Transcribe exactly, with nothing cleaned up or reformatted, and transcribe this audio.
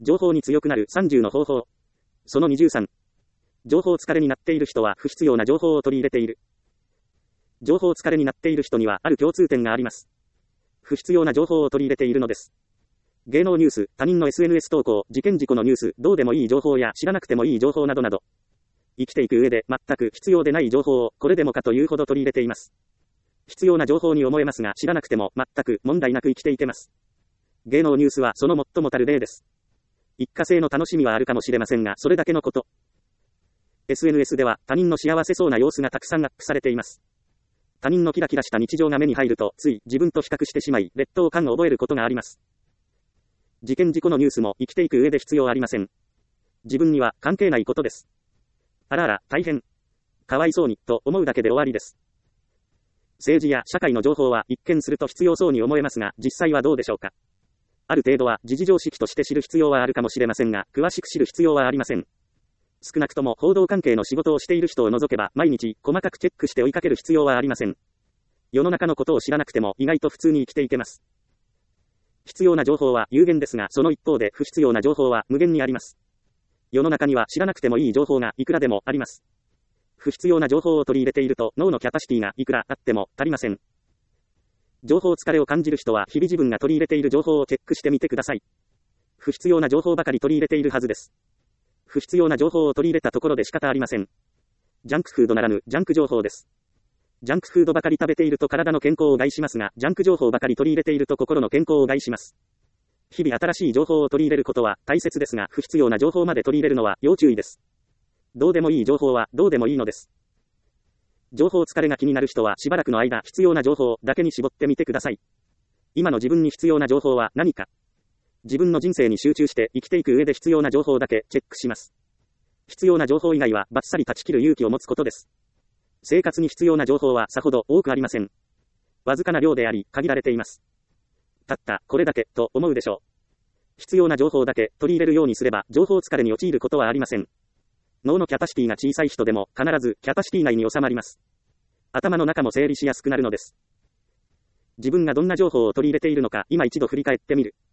情報に強くなるさんじゅうの方法。そのにじゅうさん。情報疲れになっている人は不必要な情報を取り入れている。情報疲れになっている人にはある共通点があります。不必要な情報を取り入れているのです。芸能ニュース、他人の エスエヌエス 投稿、事件事故のニュース、どうでもいい情報や知らなくてもいい情報などなど。生きていく上で全く必要でない情報をこれでもかというほど取り入れています。必要な情報に思えますが知らなくても全く問題なく生きていけます。芸能ニュースはその最もたる例です。一過性の楽しみはあるかもしれませんがそれだけのこと。エスエヌエス では他人の幸せそうな様子がたくさんアップされています。他人のキラキラした日常が目に入るとつい自分と比較してしまい劣等感を覚えることがあります。事件事故のニュースも生きていく上で必要ありません。自分には関係ないことです。あらあら、大変。かわいそうに、と思うだけで終わりです。政治や社会の情報は一見すると必要そうに思えますが、実際はどうでしょうか。ある程度は時事常識として知る必要はあるかもしれませんが、詳しく知る必要はありません。少なくとも報道関係の仕事をしている人を除けば、毎日細かくチェックして追いかける必要はありません。世の中のことを知らなくても意外と普通に生きていけます。必要な情報は有限ですが、その一方で不必要な情報は無限にあります。世の中には知らなくてもいい情報がいくらでもあります。不必要な情報を取り入れていると脳のキャパシティがいくらあっても足りません。情報疲れを感じる人は日々自分が取り入れている情報をチェックしてみてください。不必要な情報ばかり取り入れているはずです。不必要な情報を取り入れたところで仕方ありません。ジャンクフードならぬジャンク情報です。ジャンクフードばかり食べていると体の健康を害しますが、ジャンク情報ばかり取り入れていると心の健康を害します。日々新しい情報を取り入れることは大切ですが、不必要な情報まで取り入れるのは要注意です。どうでもいい情報はどうでもいいのです。情報疲れが気になる人はしばらくの間必要な情報だけに絞ってみてください。今の自分に必要な情報は何か。自分の人生に集中して生きていく上で必要な情報だけチェックします。必要な情報以外はバッサリ断ち切る勇気を持つことです。生活に必要な情報はさほど多くありません。わずかな量であり、限られています。たったこれだけと思うでしょう。必要な情報だけ取り入れるようにすれば情報疲れに陥ることはありません。脳のキャパシティが小さい人でも必ずキャパシティ内に収まります。頭の中も整理しやすくなるのです。自分がどんな情報を取り入れているのか今一度振り返ってみる。